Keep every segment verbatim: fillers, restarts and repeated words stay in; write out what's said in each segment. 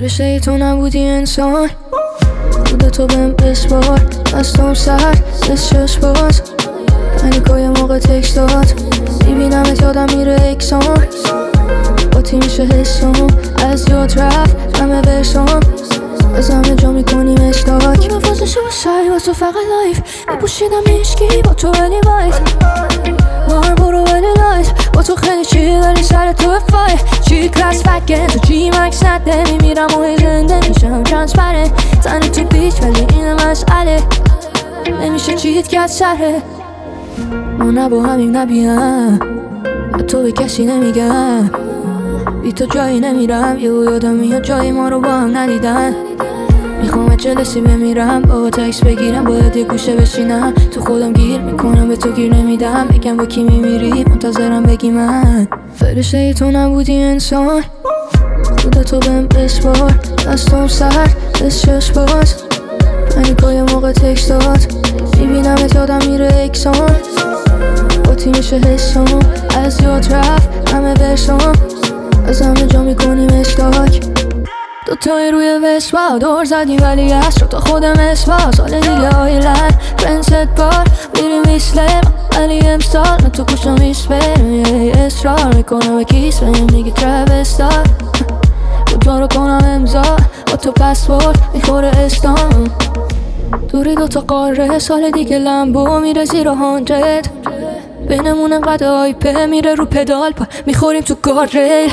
فرشته تو نبودی انسان، بوده تو بهم بسپار، دستم سر دست چشم باز، پنیکای موقع تکست داد، میبینمت یادم میره اکسان، با تی میشه حسام، از یاد رفت همه برسام، از همه جا میکنیم اشتاک. اون نفازشو سری با تو فقط لایف میپوشیدم میشکی با تو ولی وایت مار برو ولی لایت با تو خیلی چی ولی سر تو فای چی کلاس فکن تو چی مکس نده میمیرم و زنده میشم ترانسپرنت تنه تو بیچ ولی این مسئله نمیشه چیت کرد سره ما نه با همیم نبیم تو به کسی نمیگم بی تو جایی نمیرم یه یادم میاد جای ما رو با هم ندیدن میخوام جلسی بمیرم با تکس بگیرم باید یه گوشه بشینم تو خودم گیر میکنم به تو گیر نمیدم بگم با کی میمیری منتظرم بگی من فرشته تو نبودی انسان بوده تو بهم بسپار دستم سر دست چشم باز پنیکای موقع تکست داد میبینمت یادم میره اکسان با تی میشه حسام از یاد رفت همه برسام از همه جا میکنیم اشتاک دو تایی روی وسپا دور زدیم ولی از رو تا خودم اسپا سال دیگه آیلند فرنست بار میریم ویسلم ولی امسال نه تو کشم میسپرم اصرار میکنم به کیس بریم دیگه ترابستار کجا رو کنم امضا با تو پسپورت میخوره استان دوری دوتا قاره سال دیگه لمبو میره زیر هاندرد بینمون انقدر آیپه میره رو پدال پا میخوریم تو گارد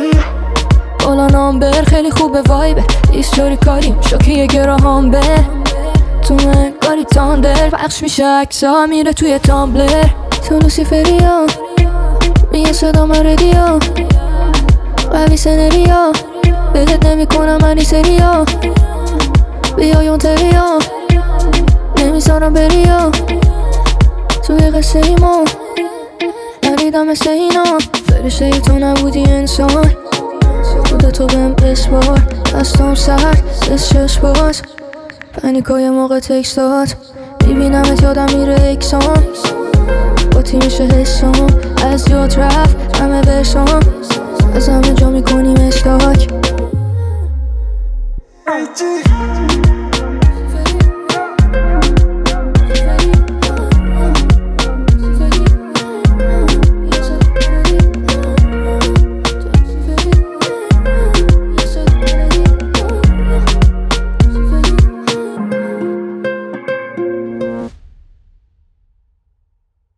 بالا نامبر خیلی خوبه وایبه ایستوری کاریم شاکی یه گراهام بر تو من کاری تاندر پخش میشه اکسا میره توی تامبلر تو لوسیفری ها میگه صدا من ردیا قوی سنریا بهت نمی کنم منی سریا بیایون تریا نمیذارم بریا توی قصه ایما نریدم مثل اینا فرشته تو نبودی انسان بوده تو بهم بسپار دستم سر دست چشم باز پنیکای موقع تکست داد میبینمت یادم میره اکسان با تی میشه حسام از یاد رفت همه برسام از همه جا میکنیم اشتاک